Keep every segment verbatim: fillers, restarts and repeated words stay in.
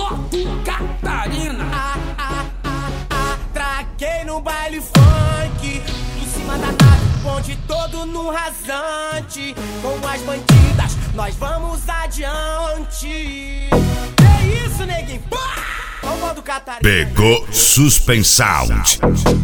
Moto Catarina. Ah, ah, ah, ah, traquei no baile funk, em cima da nave, ponte todo no rasante. Com as bandidas, nós vamos adiante. Que isso, neguinho? Pá! O modo Catarina. Pegou Suspensound.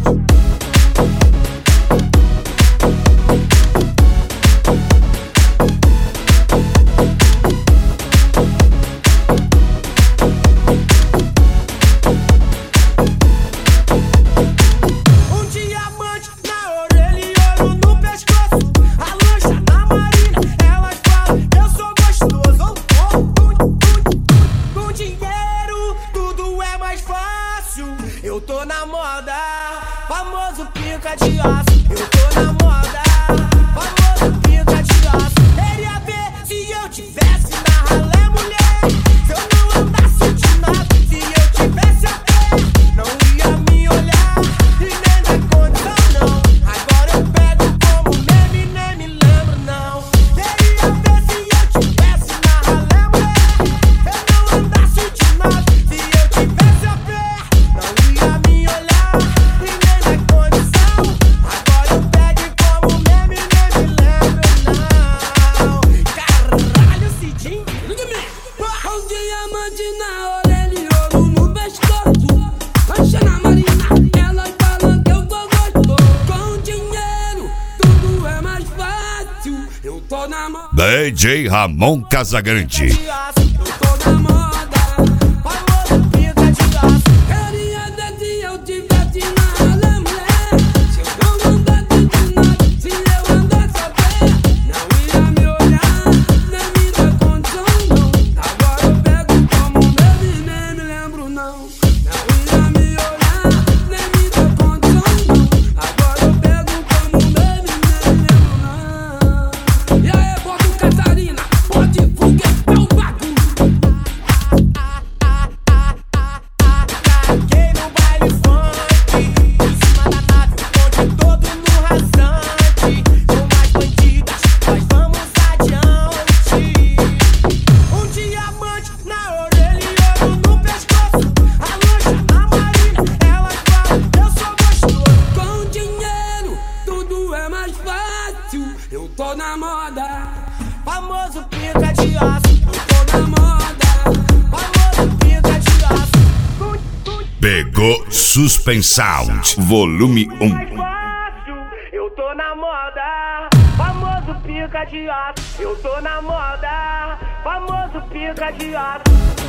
Eu tô na moda, famoso pica de aço. Eu tô na moda, famoso pica de aço. Queria ver se eu tivesse na ralé, mulher. Se eu não andasse de nada, se eu tivesse a pé, não ia me olhar e nem dar condição, não. Agora eu pego como meme, nem me lembro, não. Queria ver se eu tivesse na ralé, mulher. Se eu não andasse de nada, se eu tivesse a pé, não ia me olhar e nem dar condição. Agora eu pego como meme, nem me lembro, não. Caralho, Cidinho. Com diamante na orelha e ouro no pescoço, mancha na marina, elas falam que eu tô gostoso. Com dinheiro tudo é mais fácil. Eu tô na moda. D J Ramon Casagrande. De aço, eu tô na moda, famoso pica de aço. Queria ver se eu tivesse na ralé, mulher. Se eu não andasse de nada, se eu andasse a pé, não ia me olhar, nem me dar condição, não. Agora eu pego como meme, nem me lembro, não. Não ia me olhar, nem me dar condição, não. Agora eu pego como meme, nem me lembro, não. E aí, bota o Catarina, pode foguetar o bagulho. Traquei no baile funk, em cima da nave, ponte todo no rasante. Com as bandidas, nós vamos adiante. Um diamante na orelha e ouro no pescoço, a lancha na marina, elas falam que eu sou gostoso. Com dinheiro tudo é mais fácil. Eu tô na moda, Famoso pica de aço, eu tô na moda. famoso pica de aço. Pegou Suspensound, volume um. Mais fácil, eu tô na moda, famoso pica de aço. Eu tô na moda, famoso pica de aço.